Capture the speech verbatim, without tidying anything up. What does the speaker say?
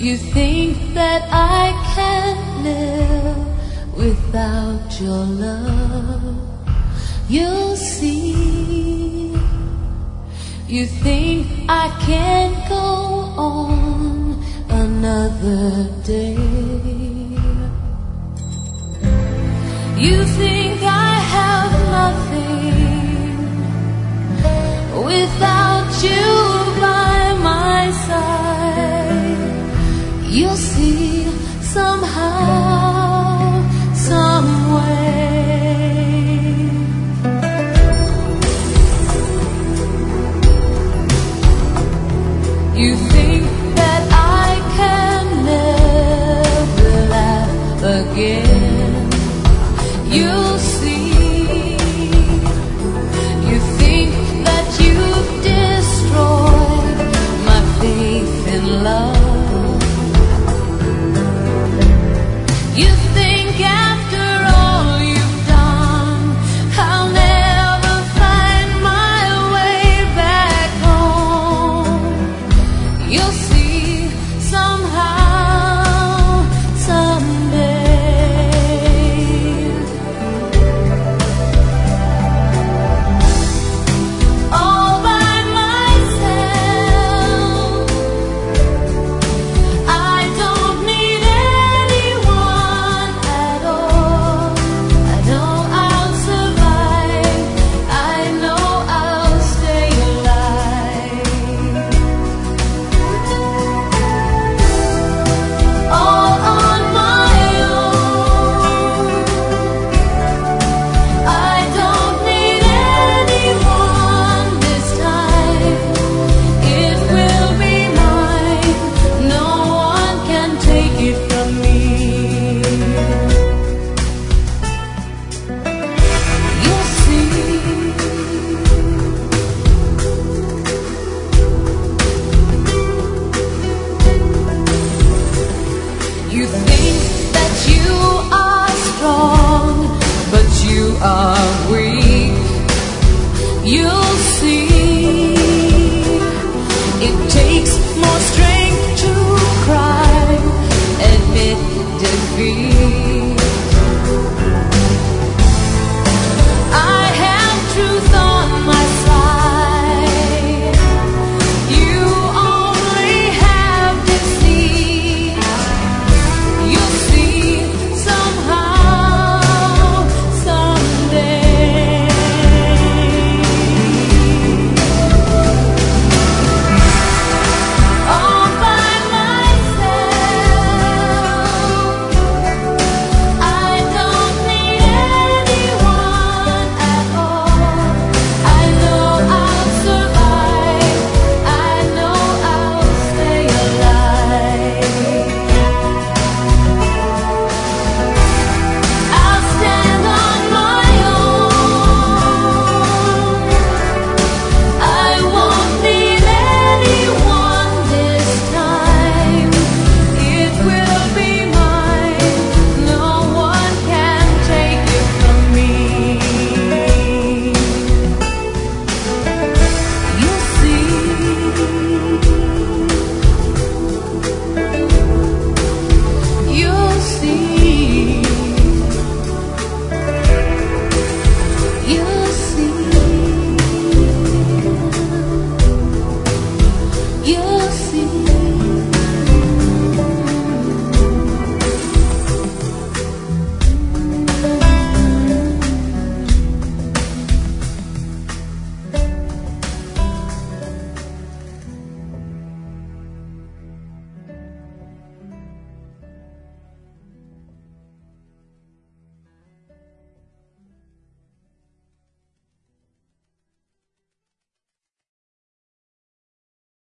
You think that I can't live without your love. You'll see. You think I can't go on another day. You think I have nothing without you by my side. You'll see somehow, some way. You think that I can never laugh again. You'll see. You think that you've destroyed my faith in love. You think after all you've done, I'll never find my way back home. You'll see somehow, someday. All by myself, I don't need anyone at all. I know I'll survive, I know I'll stay alive. All on my own, I don't need anyone this time. It will be mine, no one can take it from me. You'll see. You think that you are strong, but you are